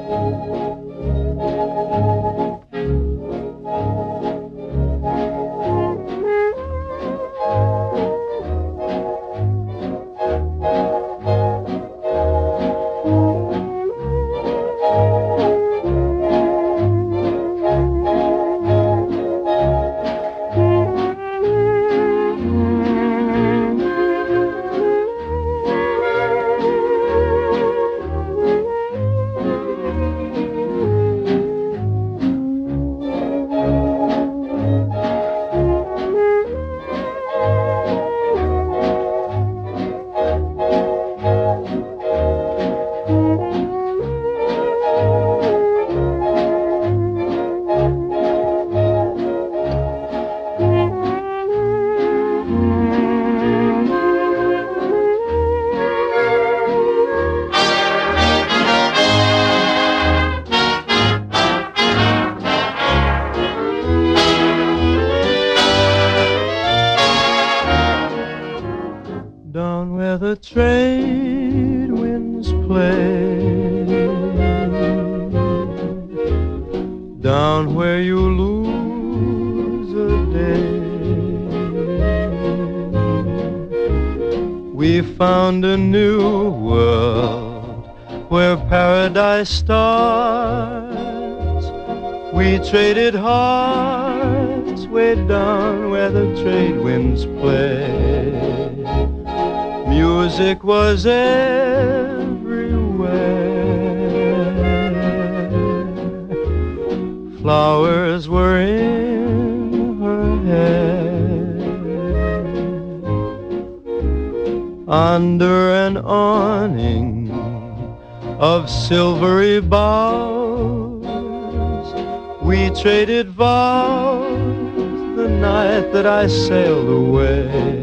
Down where the trade winds play, down where you lose a day, we found a new world where paradise starts. We traded hearts way down where the trade winds play. Music was everywhere, flowers were in her hair. Under an awning of silvery boughs, we traded vows the night that I sailed away.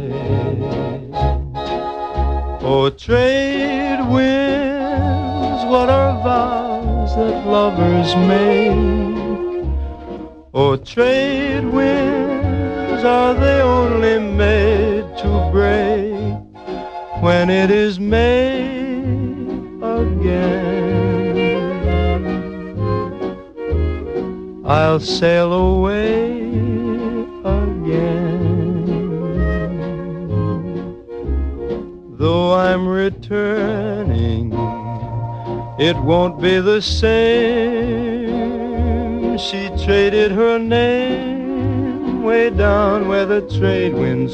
Oh, trade winds, what are vows that lovers make? Oh, trade winds, are they only made to break when it is made again? I'll sail away again. Though I'm returning, it won't be the same. She traded her name way down where the trade winds